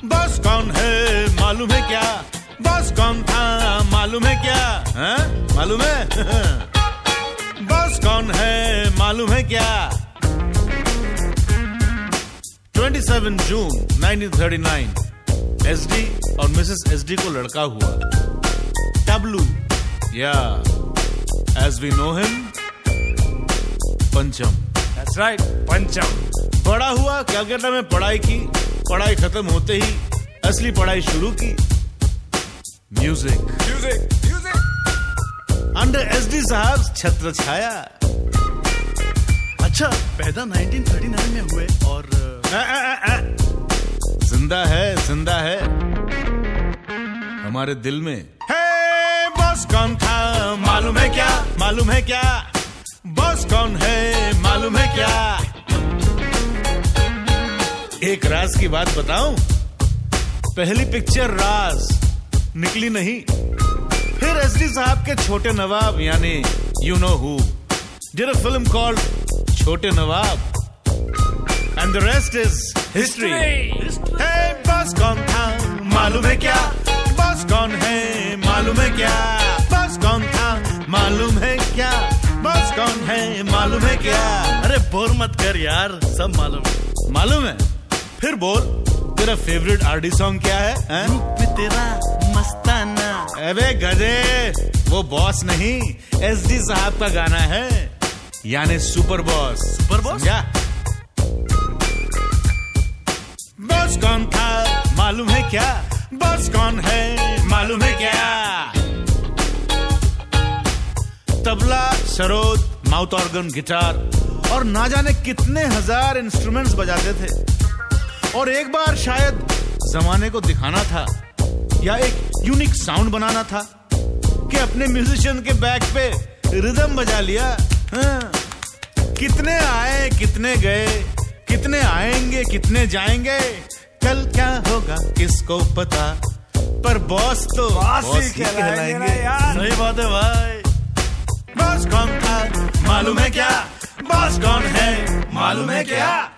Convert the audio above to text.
Boss कौन है मालूम है क्या? बॉस कौन था मालूम है क्या? मालूम है? बॉस कौन है मालूम है क्या? 27 जून 1939 एसडी और मिसेस एसडी को लड़का हुआ, डब्लू, या एज वी नो हिम, पंचम। That's right, पंचम। बड़ा हुआ, कलकत्ता में पढ़ाई की, पढ़ाई खत्म होते ही असली पढ़ाई शुरू की, म्यूजिक। अंडर एसडी साहब छत्र छाया। अच्छा, पैदा 1939 में हुए और जिंदा है हमारे दिल में। हे बॉस कौन था मालूम है क्या? मालूम है क्या? बॉस कौन है मालूम है क्या? एक राज की बात बताऊं, पहली पिक्चर राज निकली नहीं, फिर एसडी साहब के छोटे नवाब यानी you know who did a film called Chhote Nawab, and the rest is history. Hey boss कौन था मालूम है क्या? बॉस कौन है मालूम है क्या? बॉस कौन था मालूम है क्या? बॉस कौन है मालूम है क्या? अरे बोर मत कर यार, सब मालूम है। मालूम है? फिर बोल, तेरा फेवरेट आरडी सॉन्ग क्या है? रूप तेरा मस्ताना। अबे गधे, वो बॉस नहीं, एसडी साहब का गाना है, यानी सुपर बॉस। Super boss? या बॉस कौन था मालूम है क्या? बॉस कौन है मालूम है क्या? Tabla, sarod, mouth organ, guitar और ना जाने कितने हजार इंस्ट्रूमेंट्स बजाते थे। और एक बार शायद जमाने को दिखाना था या एक यूनिक साउंड बनाना था कि अपने म्यूजिशियन के बैक पे रिदम बजा लिया। कितने आए कितने गए, कितने आएंगे कितने जाएंगे, कल क्या होगा किसको पता, पर बॉस तो बॉस ही कहलाएंगे। सही बात है भाई। बॉस कौन था मालूम है क्या? बॉस कौन है मालूम है क्या?